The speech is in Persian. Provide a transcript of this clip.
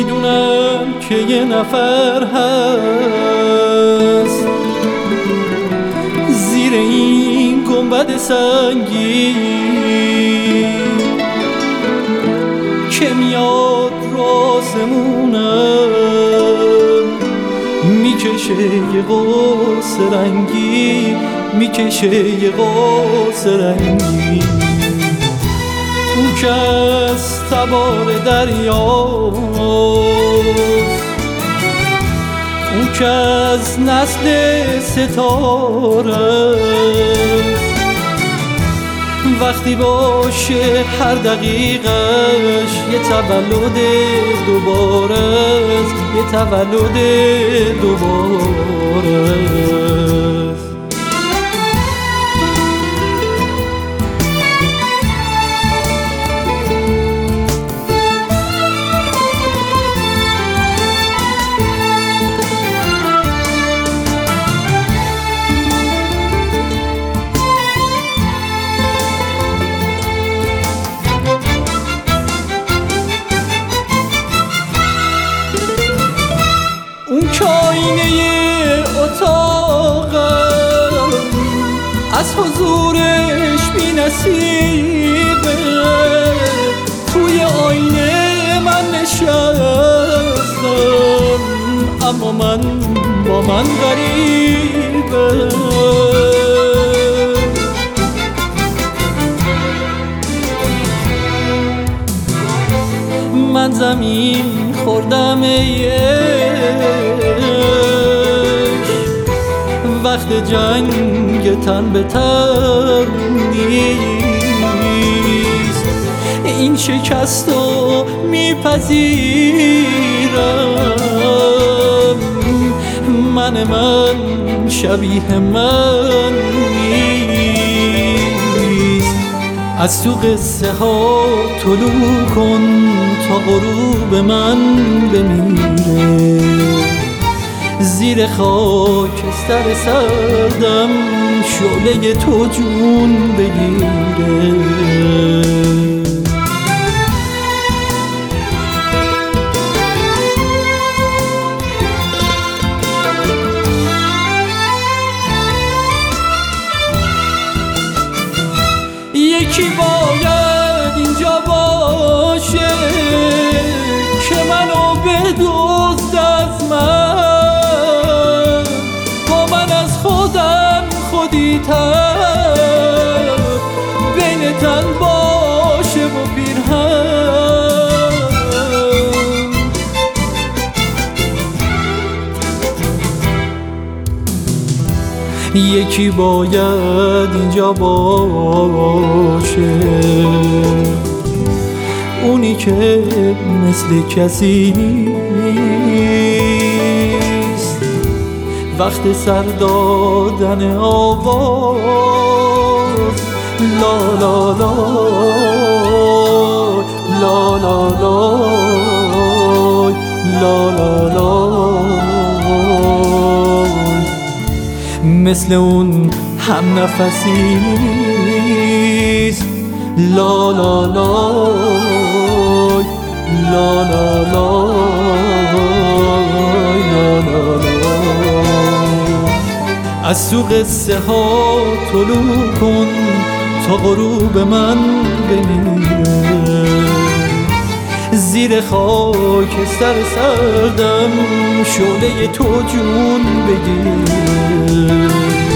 میدونم که یه نفر هست زیر این گنبد سنگی که میاد راسمونم میکشه یه قصه رنگی، میکشه یه قصه رنگی. اون که از تبار دریاست، اون که از نسل ستاره، وقتی باشه هر دقیقش یه تولد دوباره است، یه تولد دوباره است. اون که آینه اتاقم از حضورش بی نصیبه، توی آینه من نشستم اما من با من غریبه. من زمین خوردم وقت جنگ تن به تن نیست، این شکستو میپذیرم، من شبیه من نیست. از تو قصه ها طلوع کن تا غروب من بمیره، زیر خاکستر سردم شعله تو جون بگیره. یکی باید اینجا باشه که منو بدزد از من، با من از خودم خودی تر بین تن باشه و پیرهن. یکی باید اینجا باشه، اونی که مثل کسی نیست، وقت سر دادن آواز لا لا لا لا لا لا لا لا، مثل اون هم نفسی نیست لا لا لا لا لا لا لا لا. از تو قصه ها طلوع کن تا غروب من بمیره، زیر خاکستر سردم شعله تو جون بگیره.